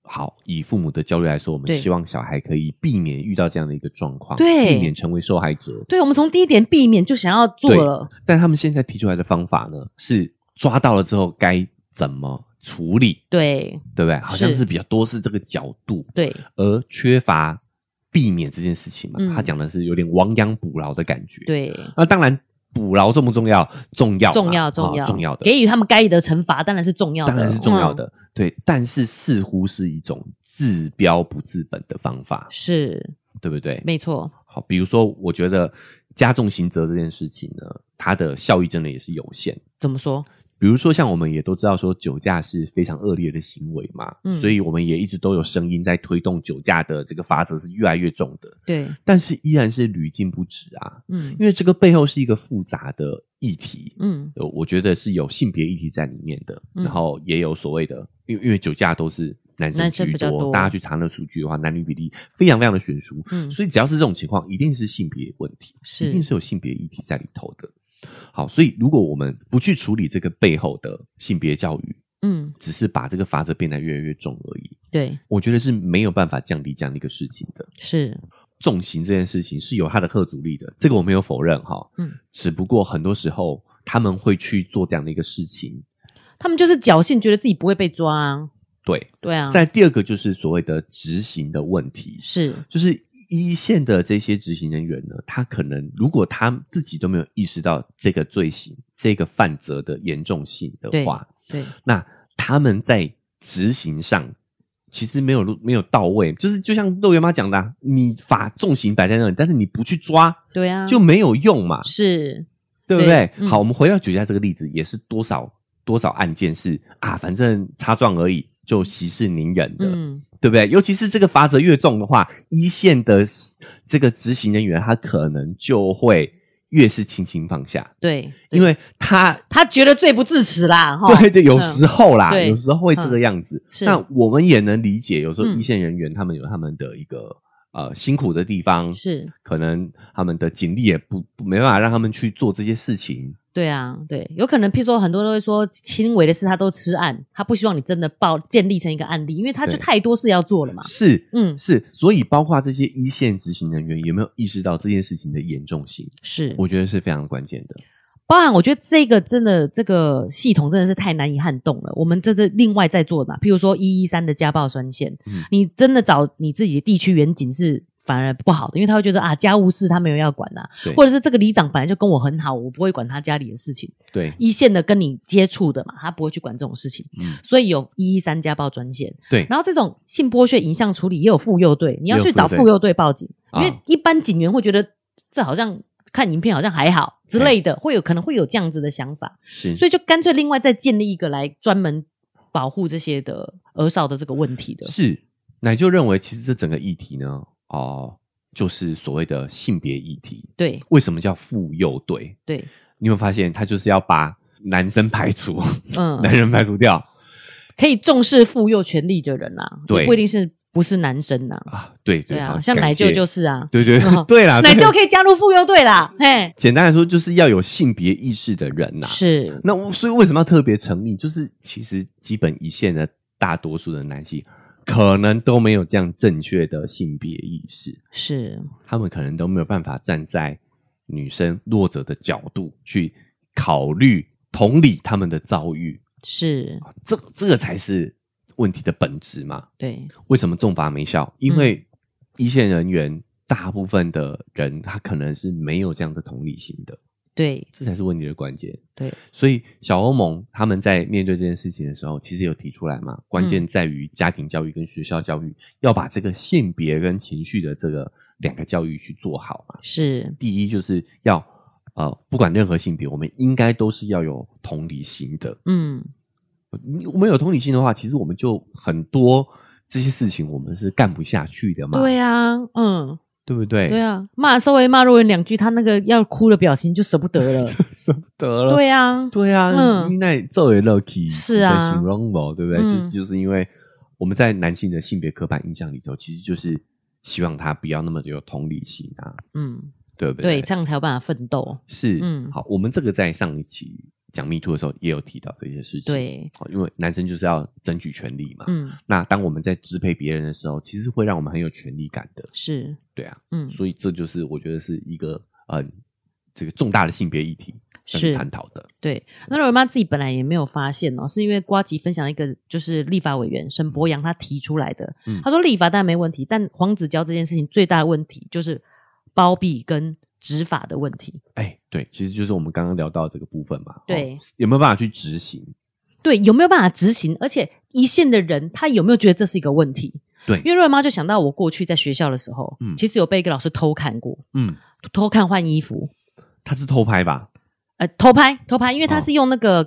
好，以父母的焦虑来说，我们希望小孩可以避免遇到这样的一个状况， 对， 避免成为受害者。 对，我们从第一点避免就想要做了， 但他们现在提出来的方法呢，是抓到了之后该怎么处理？ 对， 对不对？好像是比较多是这个角度， 对， 而缺乏避免这件事情嘛。他讲的是有点亡羊补牢的感觉。 对， 那当然。补牢重不重要？重要的， 给予他们该有的惩罚当然是重要的， 当然是重要的。对，但是似乎是一种治标不治本的方法， 是， 对不对？ 没错。 好，比如说，我觉得加重刑责这件事情呢，它的效益真的也是有限。 怎么说？ 比如说像我们也都知道说酒驾是非常恶劣的行为嘛，所以我们也一直都有声音在推动酒驾的这个罚则是越来越重的。 对， 但是依然是屡禁不止啊。因为这个背后是一个复杂的议题。我觉得是有性别议题在里面的，然后也有所谓的，因为酒驾都是男生居多，大家去查那数据的话，男女比例非常非常的悬殊。所以只要是这种情况，一定是性别问题，一定是有性别议题在里头的。好，所以如果我们不去处理这个背后的性别教育，只是把这个罚则变得越来越重而已， 对， 我觉得是没有办法降低这样的一个事情的。 是， 重刑这件事情是有它的吓阻力的，这个我没有否认哈。只不过很多时候他们会去做这样的一个事情， 他们就是侥幸觉得自己不会被抓啊。对啊。 再第二个就是所谓的执行的问题， 是，就是一线的这些执行人员呢，他可能如果他自己都没有意识到这个罪行、这个犯责的严重性的话， 对， 那他们在执行上其实没有到位，就像肉圆妈讲的你罚重刑摆在那里，但是你不去抓， 对啊， 就没有用嘛， 是， 对不对？好，我们回到酒驾这个例子，也是多少案件是反正擦撞而已，就息事宁人的。对不对？尤其是这个罚则越重的话，一线的这个执行人员他可能就会越是轻轻放下。 对， 因为他觉得罪不至死啦。 对，有时候啦，有时候会这个样子。那我们也能理解，有时候一线人员他们有他们的一个辛苦的地方，是可能他们的警力也没办法让他们去做这些事情。 对啊，对，有可能譬如说很多人都会说轻微的事他都吃案，他不希望你真的建立成一个案例，因为他就太多事要做了嘛。 是，所以包括这些一线执行人员有没有意识到这件事情的严重性，是我觉得是非常关键的。 包含我觉得这个真的这个系统真的是太难以撼动了，我们这是另外在做的嘛，譬如说113的家暴专线，你真的找你自己的地区员警是反而不好的，因为他会觉得家务事他没有要管或者是这个里长本来就跟我很好，我不会管他家里的事情。对，一线的跟你接触的嘛，他不会去管这种事情。所以有113家暴专线。对，然后这种性剥削影像处理也有妇幼队，你要去找妇幼队报警，因为一般警员会觉得这好像看影片好像还好之类的，可能会有这样子的想法。是，所以就干脆另外再建立一个来专门保护这些的儿少的这个问题的。是， 奶就认为其实这整个议题呢就是所谓的性别议题。对，为什么叫妇幼队？对，你有没有发现他就是要把男生排除，男人排除掉， 可以重视妇幼权利的人啊，对，不一定是不是男生啊。 对啊，像奶舅就是啊， 对对啦， 奶舅可以加入妇幼队啦。嘿， 简单来说就是要有性别意识的人呐。是，那所以为什么要特别成立？就是其实基本一线的大多数的男性可能都没有这样正确的性别意识，是他们可能都没有办法站在女生弱者的角度去考虑同理他们的遭遇，是这个才是问题的本质嘛。对，为什么重罚没效？因为一线人员大部分的人他可能是没有这样的同理心的。对，这才是问题的关键。对，所以小欧盟他们在面对这件事情的时候，其实有提出来嘛，关键在于家庭教育跟学校教育，要把这个性别跟情绪的这个两个教育去做好嘛。是，第一就是要不管任何性别，我们应该都是要有同理心的。我们有同理心的话，其实我们就很多这些事情我们是干不下去的嘛。对啊，对不对？对啊，稍微骂若文2句，他那个要哭的表情就舍不得了，舍不得了。对啊，对啊，你那作为 lucky 是啊，形容我对不对？就是因为我们在男性的性别刻板印象里头，其实就是希望他不要那么有同理心啊，对不对？对，这样才有办法奋斗。是，好，我们这个在上一期讲 MeToo 的时候也有提到这些事情。 对， 因为男生就是要争取权利嘛。那当我们在支配别人的时候，其实会让我们很有权利感的。 是， 对啊。所以这就是我觉得是一个这个重大的性别议题是探讨的。对， 那肉圆妈自己本来也没有发现哦，是因为呱吉分享一个就是立法委员沈伯洋他提出来的。他说立法当然没问题，但黄子佼这件事情最大的问题就是包庇跟执法的问题。 对，其实就是我们刚刚聊到这个部分嘛。 对， 有没有办法去执行？ 对，有没有办法执行？而且一线的人他有没有觉得这是一个问题？ 对， 因为肉圆妈就想到我过去在学校的时候，其实有被一个老师偷看过。偷看换衣服。 他是偷拍吧？ 偷拍，因为他是用那个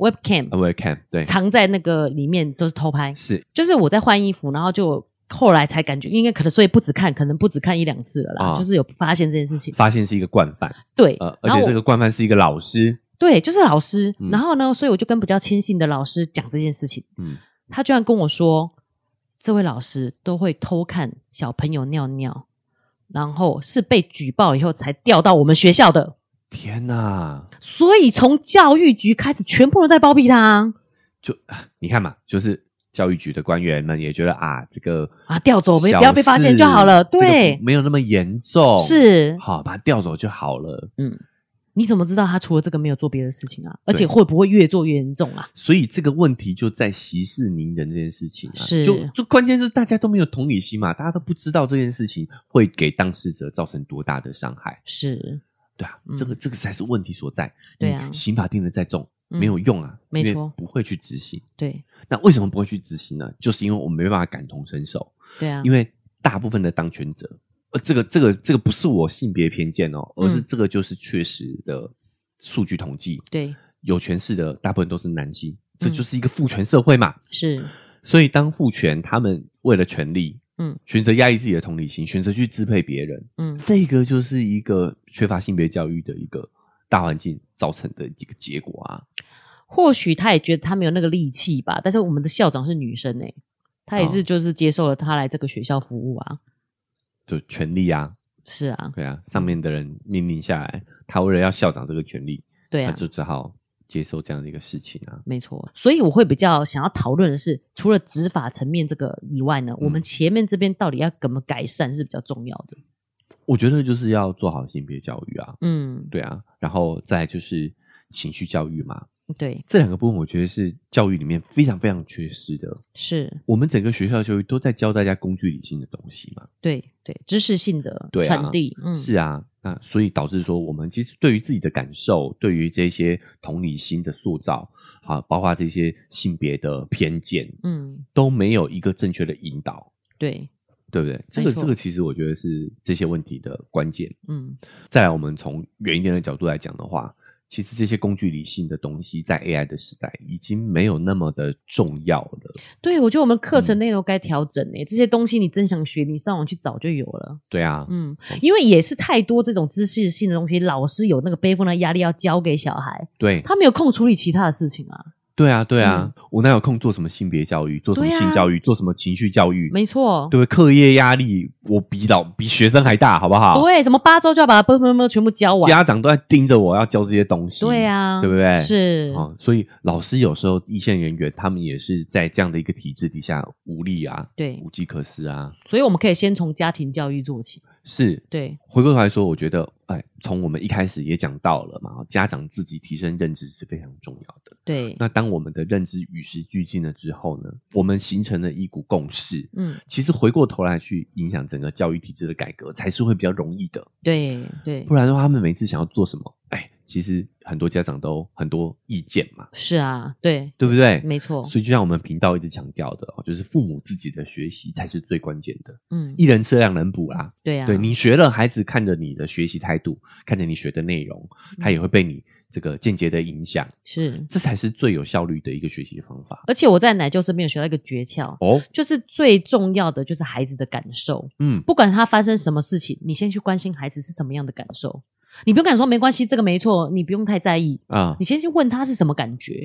webcam， 对， 藏在那个里面都是偷拍。 是， 就是我在换衣服，然后就后来才感觉，应该可能所以可能不止看1-2次了啦，就是有发现这件事情， 发现是一个惯犯。 对， 而且这个惯犯是一个老师。 对，就是老师。然后呢，所以我就跟比较亲信的老师讲这件事情。他居然跟我说，这位老师都会偷看小朋友尿尿，然后是被举报以后才调到我们学校的。 天哪！ 所以从教育局开始，全部都在包庇他。 就你看嘛，就是教育局的官员们也觉得这个调走，不要被发现就好了。对， 没有那么严重， 是好把它调走就好了。 你怎么知道他除了这个没有做别的事情啊？而且会不会越做越严重啊？ 所以这个问题就在息事宁人这件事情啊。 是， 就关键是大家都没有同理心嘛，大家都不知道这件事情会给当事者造成多大的伤害。 是。 对啊，这个才是问题所在。 对啊， 刑法定的再重，没有用啊， 没错， 不会去执行。 对， 那为什么不会去执行呢？就是因为我们没办法感同身受。 对啊， 因为大部分的当权者，这个不是我性别偏见哦，而是这个就是确实的数据统计。 对， 有权势的大部分都是男性，这就是一个父权社会嘛。 是， 所以当父权他们为了权力。选择压抑自己的同理心，选择去支配别人，这个就是一个缺乏性别教育的一个大环境造成的一个结果啊。 或许他也觉得他没有那个力气吧，但是我们的校长是女生她也是就是接受了他来这个学校服务啊， 就权力啊， 是啊， 对啊，上面的人命令下来，他为了要校长这个权力， 对啊， 他就只好接受这样的一个事情啊。 没错，所以我会比较想要讨论的是，除了执法层面这个以外呢，我们前面这边到底要怎么改善是比较重要的。 我觉得就是要做好性别教育啊，对啊，然后再来就是情绪教育嘛。 对，这两个部分我觉得是教育里面非常非常缺失的。 是我们整个学校教育都在教大家工具理性的东西嘛。 对，知识性的传递。 是啊，那所以导致说我们其实对于自己的感受，对于这些同理心的塑造，包括这些性别的偏见，都没有一个正确的引导。对不对？这个其实我觉得是这些问题的关键。再来我们从远一点的角度来讲的话，其实这些工具理性的东西在 AI 的时代已经没有那么的重要了。 对，我觉得我们课程内容该调整这些东西你真想学，你上网去找就有了。 对啊， 因为也是太多这种知识性的东西，老师有那个背负的压力要教给小孩， 对， 他没有空处理其他的事情啊。 对啊，我哪有空做什么性别教育，做什么性教育，做什么情绪教育？ 没错， 对不对？课业压力我比学生还大，好不好？ 对，什么8周就要把它全部教完， 家长都在盯着我要教这些东西。 对啊， 对不对？ 是所以老师有时候一线人员他们也是在这样的一个体制底下无力啊， 对， 无计可施啊。 所以我们可以先从家庭教育做起。 是， 对。 回过头来说，我觉得，从我们一开始也讲到了嘛，家长自己提升认知是非常重要的。 对。 那当我们的认知与时俱进了之后呢，我们形成了一股共识。其实回过头来去影响整个教育体制的改革，才是会比较容易的。 对。 不然的话，他们每次想要做什么，其实很多家长都很多意见嘛。 是啊，对不对？ 没错。 所以就像我们频道一直强调的，就是父母自己的学习才是最关键的。一人吃2人补啦。 对啊。 对，你学了，孩子看着你的学习态度，看着你学的内容，他也会被你这个间接的影响。 是， 这才是最有效率的一个学习方法。 而且我在奶舅身边有学到一个诀窍就是最重要的就是孩子的感受。不管他发生什么事情，你先去关心孩子是什么样的感受。你不用跟他说没关系，这个没错，你不用太在意啊。你先去问他是什么感觉。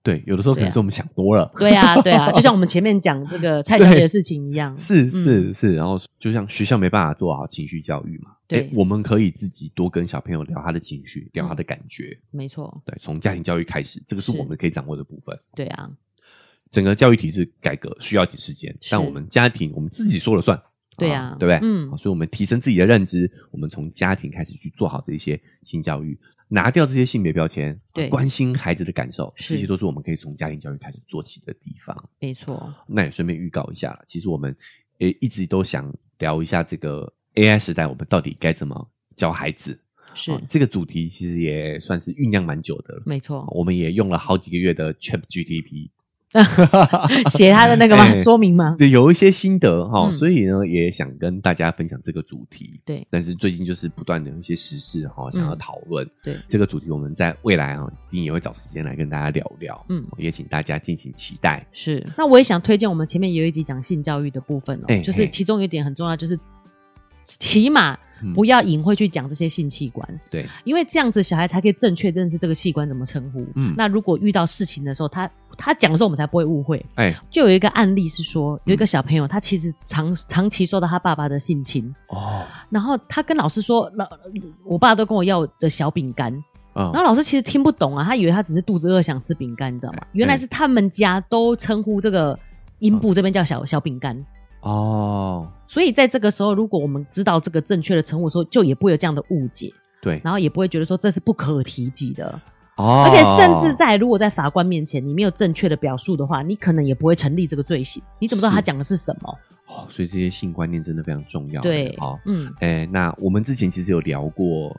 对，有的时候可能是我们想多了。 对啊，对啊，就像我们前面讲这个蔡小姐的事情一样。 是，然后就像学校没办法做好情绪教育嘛，对，我们可以自己多跟小朋友聊他的情绪，聊他的感觉。 没错， 对，从家庭教育开始，这个是我们可以掌握的部分。 对啊， 整个教育体制改革需要一点时间，但我们家庭我们自己说了算。 对啊， 对不对？所以我们提升自己的认知，我们从家庭开始去做好这些性教育，拿掉这些性别标签，对，关心孩子的感受，这些都是我们可以从家庭教育开始做起的地方。 没错。 那也顺便预告一下，其实我们也一直都想聊一下这个 AI 时代，我们到底该怎么教孩子。 是这个主题其实也算是酝酿蛮久的了。 没错， 我们也用了好几个月的 ChatGPT。 写他的那个吗？说明吗？ 对，有一些心得所以呢，也想跟大家分享这个主题。 对， 但是最近就是不断的有一些时事想要讨论。 对， 这个主题我们在未来一定也会找时间来跟大家聊聊。也请大家敬请期待。 是，那我也想推荐我们前面也有一集讲性教育的部分就是其中有一点很重要，就是起码不要隐晦去讲这些性器官，对，因为这样子小孩才可以正确认识这个器官怎么称呼。那如果遇到事情的时候，他讲的时候我们才不会误会。就有一个案例是说，有一个小朋友他其实长期受到他爸爸的性侵然后他跟老师说，我爸都跟我要的小饼干。然后老师其实听不懂他以为他只是肚子饿想吃饼干，你知道吗？原来是他们家都称呼这个阴部这边叫小饼干。所以在这个时候，如果我们知道这个正确的称呼的时候，就也不会有这样的误解。对，然后也不会觉得说这是不可提及的。而且甚至如果在法官面前你没有正确的表述的话，你可能也不会成立这个罪行。你怎么知道他讲的是什么？ 所以这些性观念真的非常重要。 对， 那我们之前其实有聊过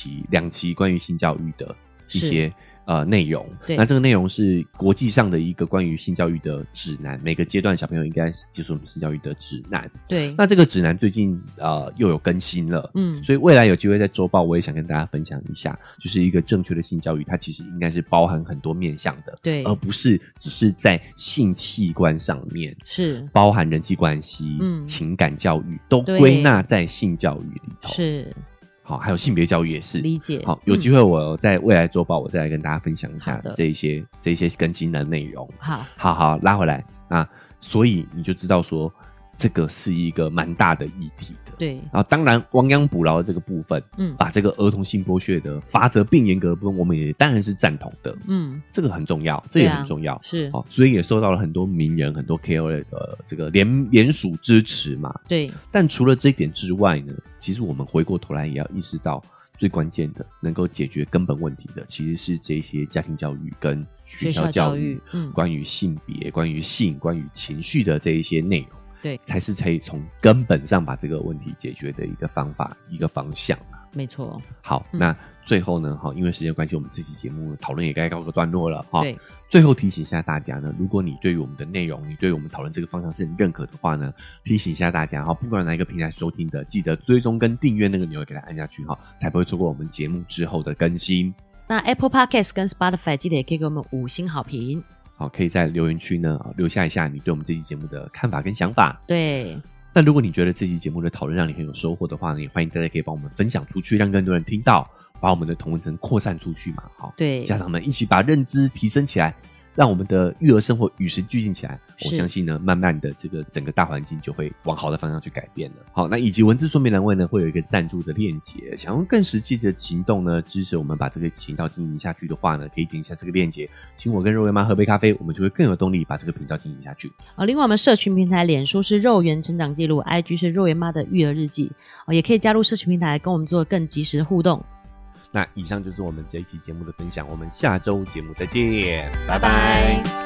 2期关于性教育的一些内容。那这个内容是国际上的一个关于性教育的指南，每个阶段小朋友应该接受性教育的指南。对，那这个指南最近又有更新了。所以未来有机会在周报我也想跟大家分享一下，就是一个正确的性教育它其实应该是包含很多面向的，对，而不是只是在性器官上面，是包含人际关系、情感教育都归纳在性教育里头。是，好，还有性别教育也是理解。好，有机会我在未来周报我再来跟大家分享一下这一些更新的内容。好拉回来。那所以你就知道说这个是一个蛮大的议题的。对，然后当然亡羊补牢的这个部分，把这个儿童性剥削的罚则并严格的部分，我们也当然是赞同的。这个很重要，这也很重要。是，所以也受到了很多名人、很多 KOL 的这个联署支持嘛。对，但除了这一点之外呢，其实我们回过头来也要意识到，最关键的能够解决根本问题的，其实是这些家庭教育跟学校教育，关于性别、关于性、关于情绪的这一些内容。对，才是可以从根本上把这个问题解决的一个方法、一个方向。没错。好，那最后呢，因为时间关系，我们这期节目讨论也该告个段落了。对，最后提醒一下大家呢，如果你对于我们的内容，你对于我们讨论这个方向是很认可的话呢，提醒一下大家不管哪一个平台收听的，记得追踪跟订阅那个钮给它按下去才不会错过我们节目之后的更新。那 Apple Podcast 跟 Spotify 记得也可以给我们5星好评。好，可以在留言区呢留下一下你对我们这期节目的看法跟想法。对，那如果你觉得这期节目的讨论让你很有收获的话呢，也欢迎大家可以帮我们分享出去，让更多人听到，把我们的同温层扩散出去嘛。好，对，家长们一起把认知提升起来，让我们的育儿生活与时俱进起来。我相信呢，慢慢的这个整个大环境就会往好的方向去改变了。好，那以及文字说明栏位呢会有一个赞助的链接，想用更实际的行动呢支持我们把这个频道经营下去的话呢，可以点一下这个链接，请我跟肉圆妈喝杯咖啡，我们就会更有动力把这个频道经营下去。另外我们社群平台脸书是肉圆成长记录， IG 是肉圆妈的育儿日记，也可以加入社群平台跟我们做更及时的互动。那以上就是我们这一期节目的分享，我们下周节目再见，拜拜。